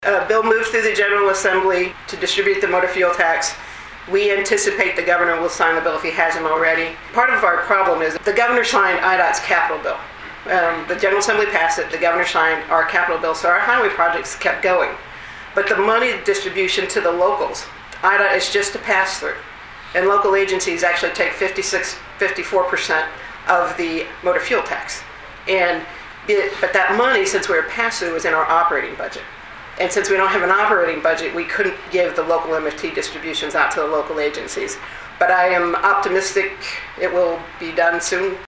A bill moved through the General Assembly to distribute the motor fuel tax. We anticipate the governor will sign the bill if he hasn't already. Part of our problem is the governor signed IDOT's capital bill. The General Assembly passed it, the governor signed our capital bill, so our highway projects kept going. But the money distribution to the locals, IDOT is just a pass-through. And local agencies actually take 54% of the motor fuel tax. But that money, since we're a pass-through, is in our operating budget. And since we don't have an operating budget, we couldn't give the local MFT distributions out to the local agencies. But I am optimistic it will be done soon.